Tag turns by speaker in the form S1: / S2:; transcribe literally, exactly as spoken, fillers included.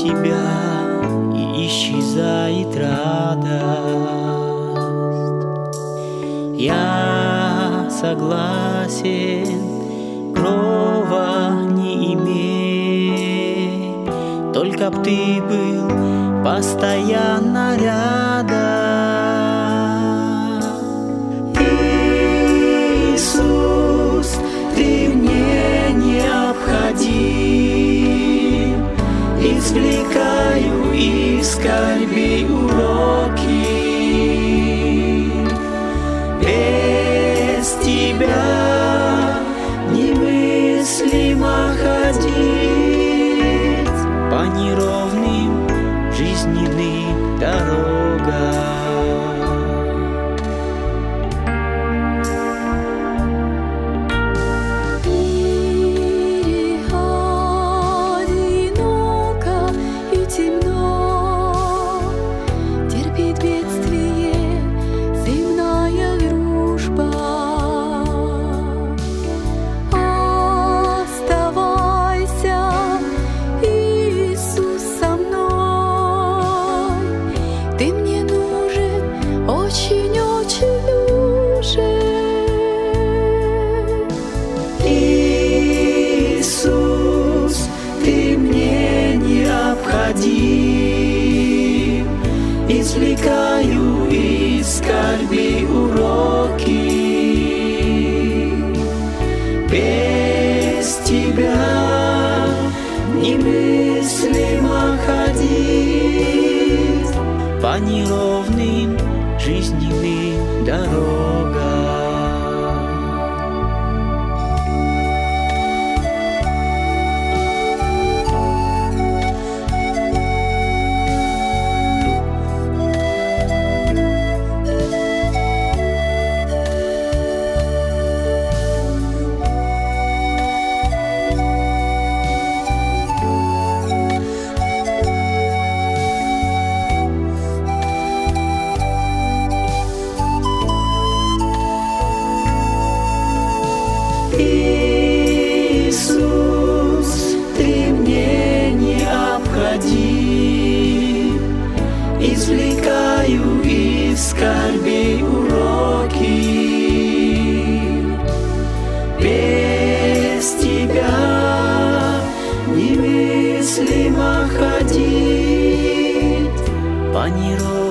S1: тебя, и исчезает радость. Я согласен крова не иметь, только б ты был постоянно рядом. Иисус, ты мне необходим, извлекаю из скорби уроки. Без тебя немыслимо ходить по неровным жизненным дорогам. Иисус, ты мне необходим, извлекаю из скорби уроки. Без тебя немыслимо ходить по неровным жизненным дорогам. Иисус, ты мне необходим, извлекаю из скорби уроки. Без тебя немыслимо ходить по неровным